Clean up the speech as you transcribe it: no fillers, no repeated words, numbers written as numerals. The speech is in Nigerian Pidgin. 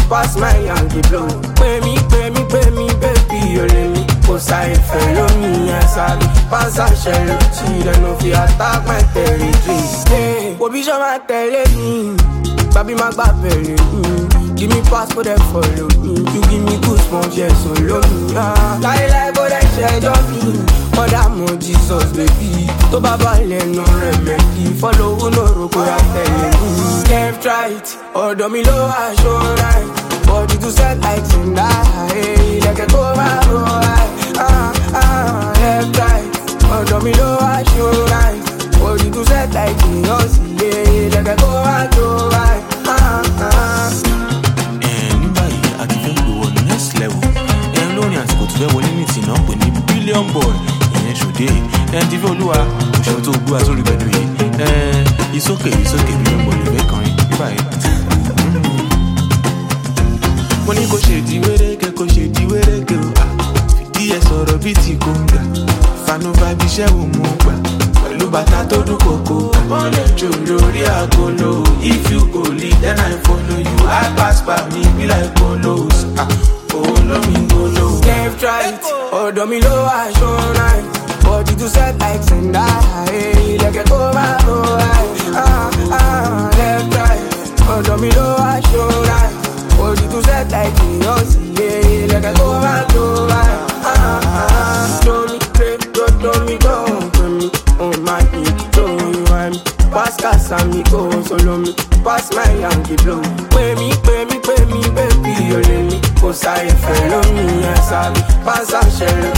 pass my Yankee blow. Pay me, baby, you let me. Cause I follow me, yes, I be. Pass a shell, she don't know if you attack my territory. Hey, what be your man telling me? Baby, my baby, give me pass for that follow me. You give me goosebumps, yes, so love me. Like, but I change on me. But I'm on Jesus, baby. To Baba, no remedy. Follow, no roko, I'm telling you. Left, right, or do me low, I show right. Body to set like Tinder, hey, like a go right. Left, right, or do me low, I show right. Body to set like Tinder, hey, like a go right. Anybody, I give you on next level. And lonely as go to the one in it, no, when you billion boy. And if you are, we shall do as only better. It's okay, we make on it. Bye. When you go shady, where they go shady, where they go. Yes, or a bitty conga. Fano baby, share move. Lubata to do coco. On the Julia go low. If you go lead, then I follow you. I pass by me, be like polos. Follow me, go low. Left, right, or do me low, I show right. Body to set like Tinder, hey, like a go right. Left, right, or do me low, I show right. Body to set like Tinder, hey, like a go right. Do me pray, do me go, pray me, oh my feet, do you want me? Pass Casamigo, solo me, pass my Yankee blow. Pay me, baby, you let me. Cause I follow me, yes, I be. Pass a shell.